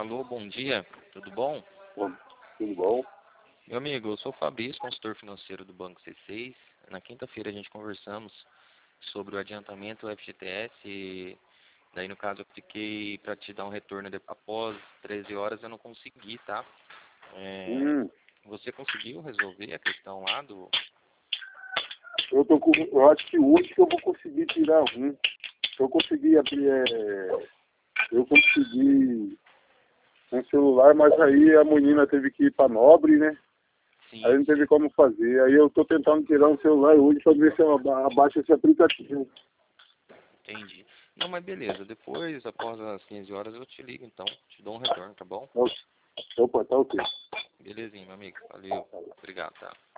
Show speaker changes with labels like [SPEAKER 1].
[SPEAKER 1] Alô, bom dia, tudo bom?
[SPEAKER 2] Bom, tudo bom?
[SPEAKER 1] Meu amigo, eu sou o Fabrício, consultor financeiro do Banco C6. Na quinta-feira a gente conversamos sobre o adiantamento do FGTS e daí no caso eu fiquei para te dar um retorno após 13 horas, eu não consegui, tá?
[SPEAKER 2] Hum,
[SPEAKER 1] Você conseguiu resolver a questão lá do...
[SPEAKER 2] eu acho que hoje que eu vou conseguir tirar um. Eu consegui abrir, eu consegui um celular, mas aí a menina teve que ir para Nobre, né? Aí
[SPEAKER 1] Sim,
[SPEAKER 2] não teve como fazer. Aí eu tô tentando tirar um celular hoje para ver se eu abaixo esse aplicativo.
[SPEAKER 1] entendi. Não, mas beleza, depois, após as 15 horas eu te ligo então, te dou um retorno, tá bom?
[SPEAKER 2] Opa, tá ok.
[SPEAKER 1] Belezinha, meu amigo, valeu, obrigado, tá?